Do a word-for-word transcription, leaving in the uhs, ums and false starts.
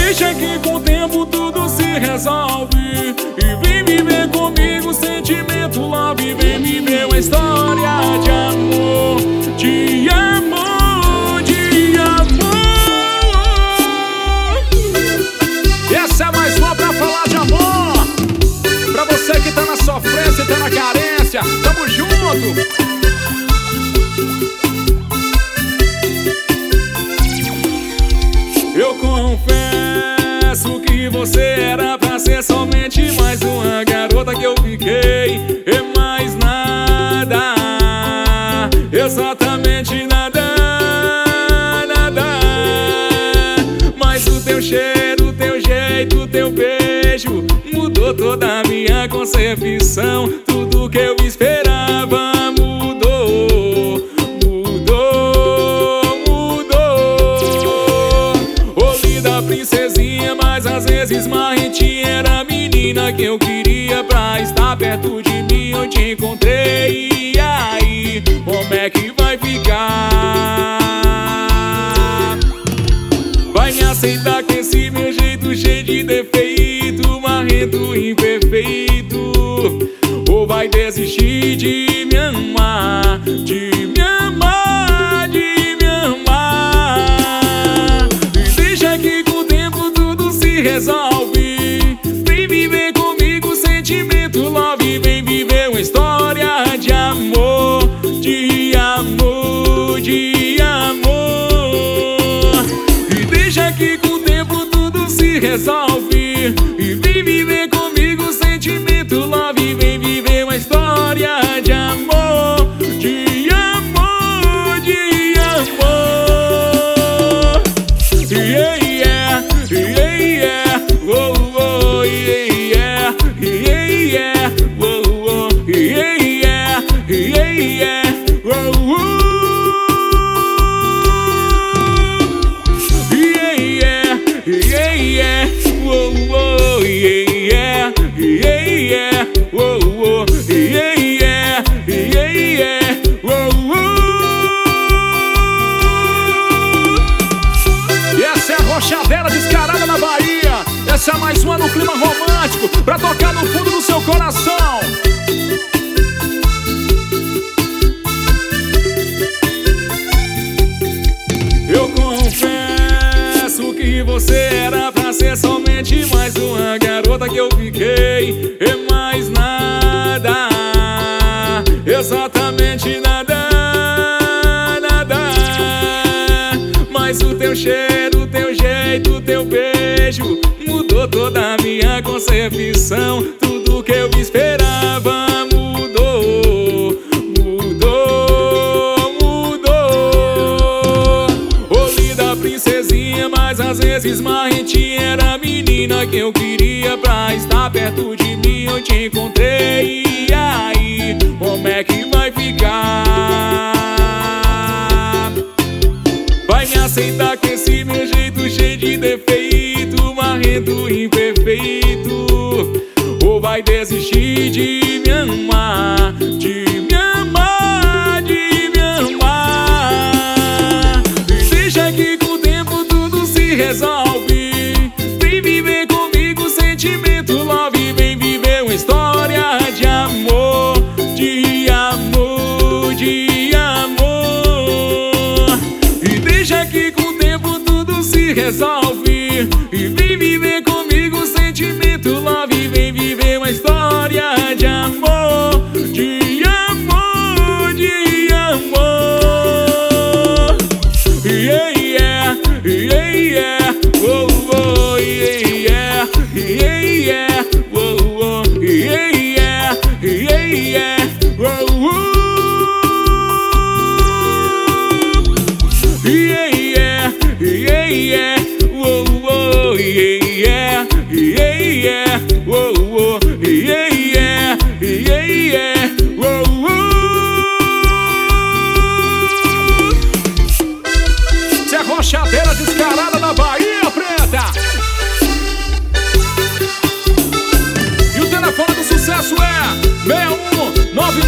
deixa que com o tempo tudo se resolve. E vem viver comigo sentimento love. Vem viver uma história de amor, de amor, de amor. E essa é mais uma pra falar de amor. Pra você que tá na sofrência e tá na carência, tamo junto. Eu confesso que você era pra ser somente mais uma garota que eu fiquei, e mais nada, exatamente nada, nada. Mas o teu cheiro, o teu jeito, o teu beijo mudou toda a minha concepção. Tudo que eu esperava mudou, mudou, mudou. Ouvi da princesinha, mas às vezes marrentinha. Era a menina que eu queria pra estar perto de mim. Eu te encontrei, e aí, como é que vai ficar? Vai me aceitar com esse meu jeito cheio de defeito, marrento, imperfeito? Ou vai desistir de me amar, de me amar, de me amar? E deixa que com o tempo tudo se resolve. Vem viver comigo sentimento love. Vem viver uma história de amor, de amor, de amor. E deixa que com o tempo tudo se resolve. E vem viver comigo sentimento love. Vem viver uma história de amor, de amor, de amor. Yeah, yeah, yeah, yeah. Oh, oh, yeah, yeah, yeah, yeah. Oh, oh, yeah, yeah, yeah, yeah. Oh, oh. Yeah, yeah, yeah, yeah. Oh, oh, yeah, yeah, yeah, yeah. Oh, oh, yeah, yeah, yeah, yeah. Oh, oh. E essa é a Rochadeira descarada na Bahia. Essa é mais uma no clima romântico, pra tocar no fundo do seu coração. Eu confesso que você era pra ser somente mais uma garota que eu fiquei, e mais nada, exatamente nada, nada. Mas o teu cheiro, o teu jeito, o teu beijo mudou toda a minha concepção. Tudo que eu esperava mudou, mudou, mudou. Ouvi da princesinha, mas às vezes marrentinha. Era a menina que eu queria pra estar perto de mim. Eu te encontrei, e aí, como é que vai ficar? Vai me aceitar com esse meu jeito cheio de defeito, marrento, imperfeito? Ou vai desistir de me amar, de me amar, de me amar? E deixa que com o tempo tudo se resolve. Vem viver comigo sentimento love. Vem viver uma história de amor, de amor, de amor. E deixa que com o tempo tudo se resolve. E vem viver comigo sentimento love. Vem viver uma história de amor, de amor, de amor. Yeah, yeah, yeah, yeah. Oh, oh, yeah, yeah, yeah, yeah. Oh, oh, yeah, yeah, yeah, yeah. Oh, oh. Yeah, yeah, yeah, yeah. Oh, oh, yeah, yeah, yeah, yeah. Oh, oh, yeah, yeah, yeah, yeah. Oh, oh. Essa é a Rochadeira descarada na Bahia Preta. E o telefone do sucesso é seis um nove